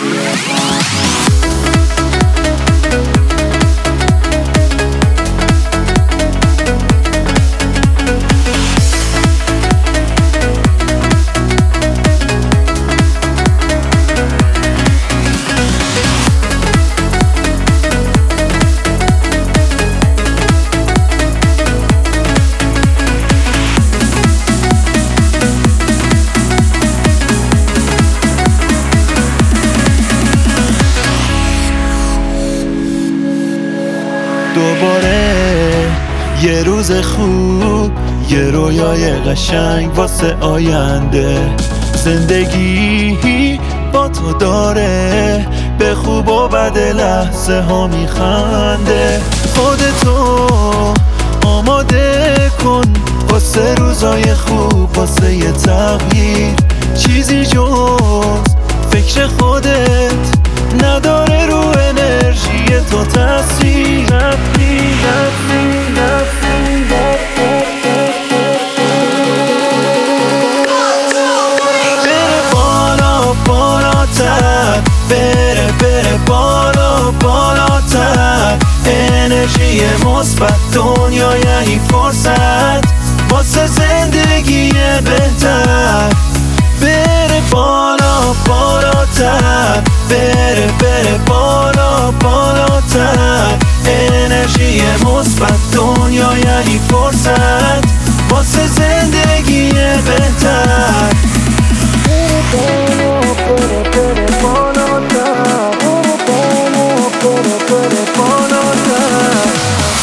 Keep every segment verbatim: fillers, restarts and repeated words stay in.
دوباره یه روز خوب، یه رویای قشنگ واسه آینده. زندگی با تو داره به خوب و بد لحظه ها میخنده. خودتو آماده کن واسه روزای خوب، واسه یه تغییر. چیزی جز فکر خودت نداره رو انرژی تو تاثیر. بره بالا بالاتر، بره بره بالا بالاتر. انرژی مثبت دنیا یعنی فرصت واسه زندگی بهتر. بره بالا بالاتر، بره بره بالا بالاتر. انرژی مثبت دنیا یعنی فرصت واسه زندگی بهتر. بره بالا بره بالاتر، بره بره بالاتر.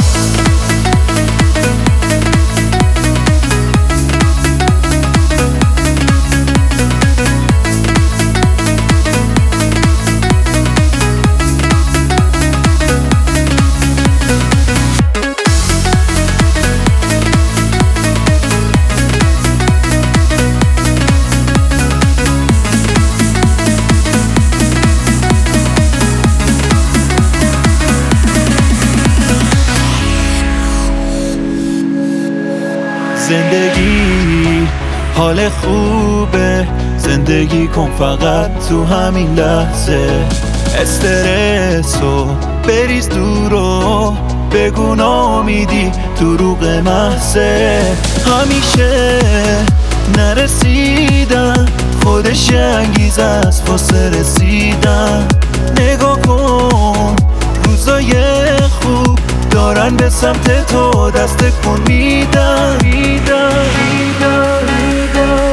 زندگی حال خوبه، زندگی کن فقط تو همین لحظه. استرسو بریز دور و بگو ناامیدی دروغ محضه. همیشه نرسیدن خودش انگیزه است واسه رسیدن. نگاه کن روزای خوب دارن به سمت تو دست کن میدن میدن میدن میدن.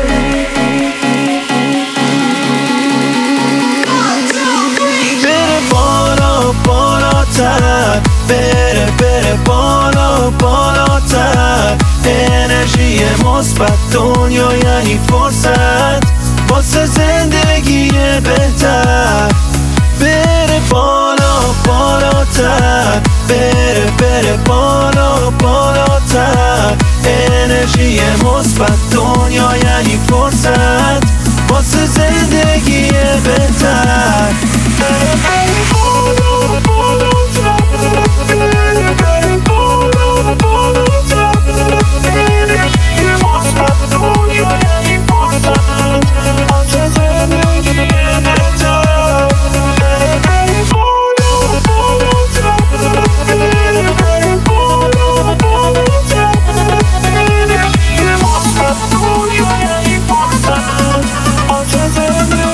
بره بالا بالاتر، بره بره بالا بالاتر. انرژی مثبت دنیا یعنی فرصت واسه زندگی بهتر. بره بالا بالاتر، بره بره بالا بالاتر. انرژی مثبت دنیا یعنی فرصت واسه زندگی بهتر.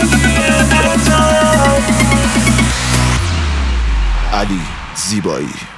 علی زیبایی.